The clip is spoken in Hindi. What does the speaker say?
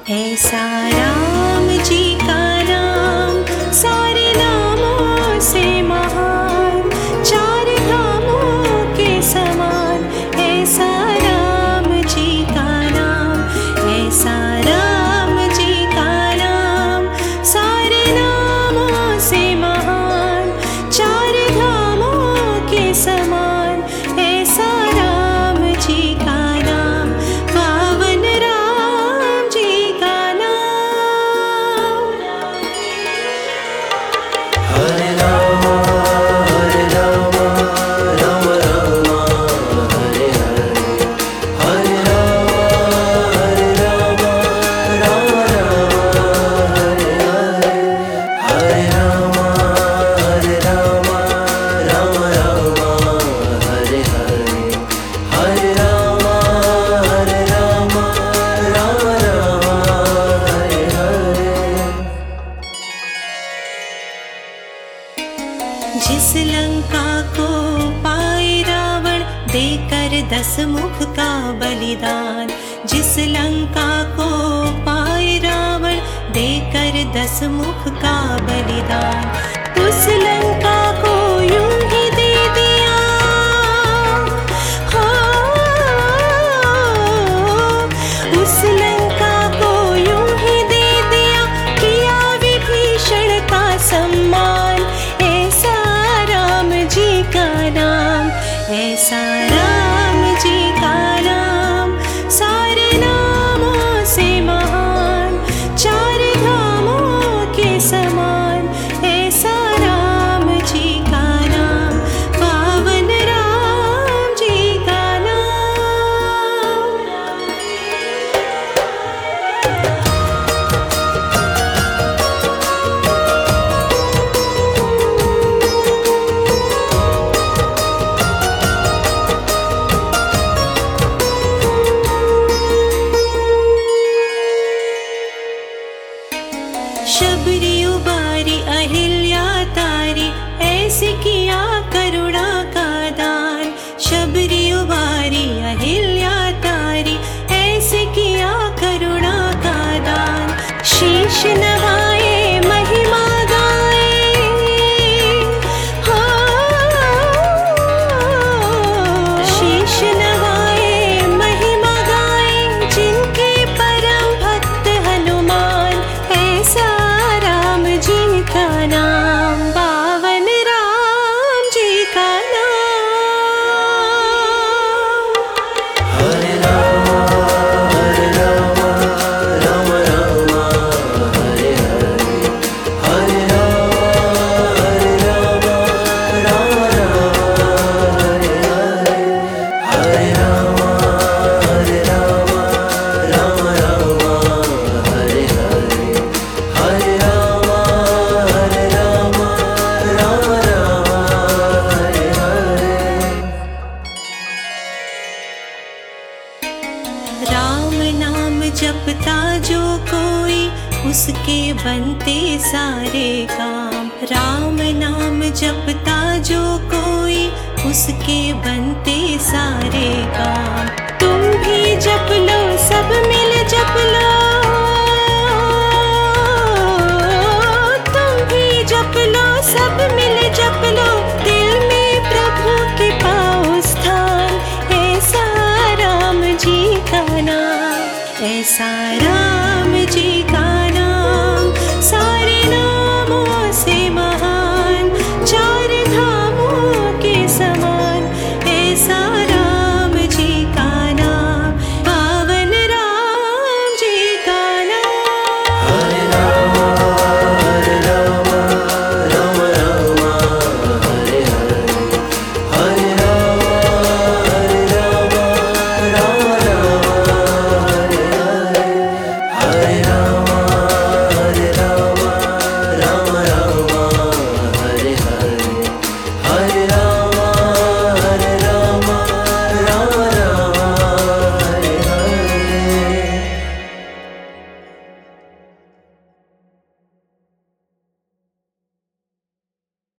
ऐसा राम जी का नाम सारे नामों से महान, चार धामों के समान। ऐसा राम जी का नाम, ऐसा राम जी का नाम सारे नामों से महान, चार धामों के समान। ऐसा राम जी का नाम, पावन राम जी का नाम। हरे राम राम राम हरे हरे, हरे राम राम राम हरे हरे, हरे राम राम हरे हरे, हरे राम हरे हरे। जिस लंका को पाए रावण देकर 10 मुख का बलिदान, जिस लंका को पाए रावण देकर 10 मुख का बलिदान, उस लंका को यूं ही दे दिया। हो उस लंका को यूं ही दे दिया, किया विभीषण का सम्मान। ऐसा राम जी का नाम, ऐसा राम जी का नाम सारे नामों से महान, चार धामों के समान। ऐसा राम जी का नाम, पावन राम जी का नाम। शबरी उबारी अहिल्या तारी, ऐसे किया करुणा का दान। शबरी उबारी अहिल्या तारी, ऐसे किया करुणा का दान। शीश नवाए महिमा गाए, हो शीश नवाए महिमा गाए, जिनके परम भक्त हनुमान। ऐसा राम जी का नाम, पावन राम जी का नाम। हरे राम राम हरे हरे, हरे राम हरे हरे, हरे राम हरे हरे, हरे राम हरे हरे। राम नाम जपता जो कोई, उसके बनते सारे काम। राम नाम जपता जो कोई, उसके बनते सारे काम। तुम भी जप लो, सब मिल जप लो। तुम भी जप लो, सब मिल जप लो। दिल में प्रभु के पाओ स्थान। ऐसा राम जी का नाम, ऐसा राम जी का